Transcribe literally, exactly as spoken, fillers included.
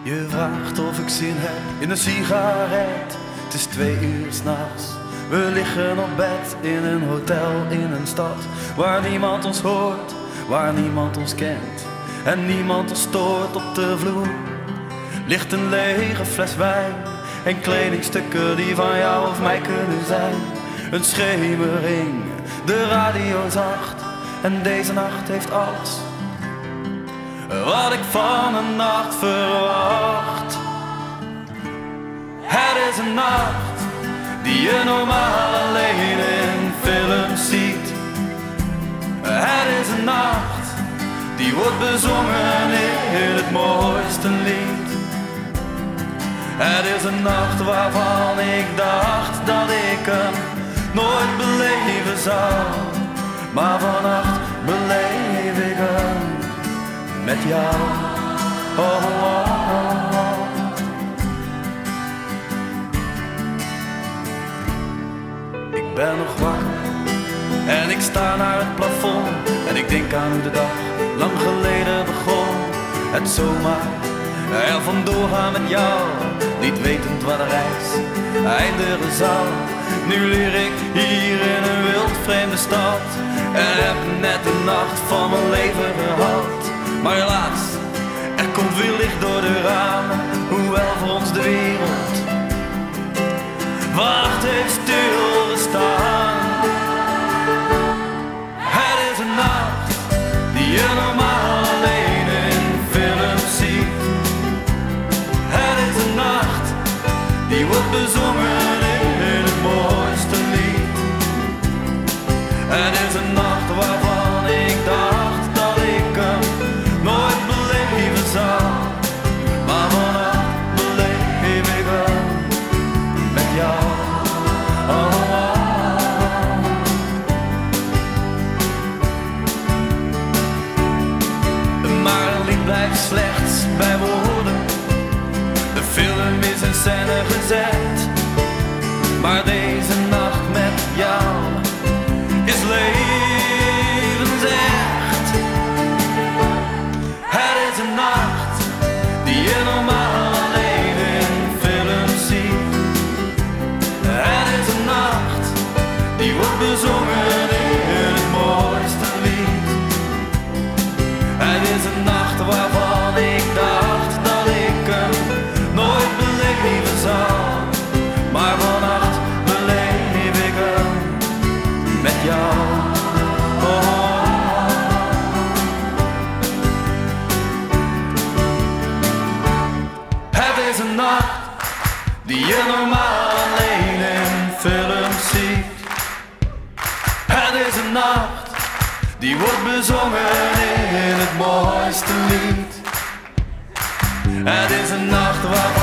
Je vraagt of ik zin heb in een sigaret. Het is twee uur 's nachts. We liggen op bed in een hotel in een stad waar niemand ons hoort, waar niemand ons kent en niemand ons stoort. Op de vloer ligt een lege fles wijn en kledingstukken die van jou of mij kunnen zijn. Een schemering, de radio zacht en deze nacht heeft alles wat ik van een nacht verwacht. Het is een nacht die je normaal alleen in films ziet. Het is een nacht die wordt bezongen in het mooiste lied. Het is een nacht waarvan ik dacht dat ik hem nooit beleven zou, maar vannacht beleef ik hem met jou. Oh, oh, oh, oh. Ik ben nog wakker en ik sta naar het plafond en ik denk aan hoe de dag lang geleden begon. Het zomaar er vandoor gaan met jou, niet wetend waar de reis eindigen zou. Nu leer ik hier in een wild vreemde stad en heb net de nacht van mijn leven gehad. Maar helaas, er komt weer licht door de ramen, hoewel voor ons de wereld wacht heeft stilgestaan. Het is een nacht die je normaal alleen in films ziet. Het is een nacht die wordt bezongen in het mooiste lied. Het is een nacht waarvan ik dacht dat ik hem nooit beleven zou, maar vannacht beleef ik hem met jou. Oh, oh, oh. Maar een lied blijft slechts bij woorden. De film is in scène gezet, maar deze nacht met jou is levensecht. Het is een nacht die je normaal alleen in films ziet. Het is een nacht die wordt bezongen in het mooiste lied. Het is een nacht waarvan ik dacht dat ik hem nooit beleven zou, maar vannacht beleef ik hem met jou. Oh. Het is een nacht die je normaal alleen in films ziet. Het is een nacht die wordt bezongen in het mooiste lied. Het is een nacht waar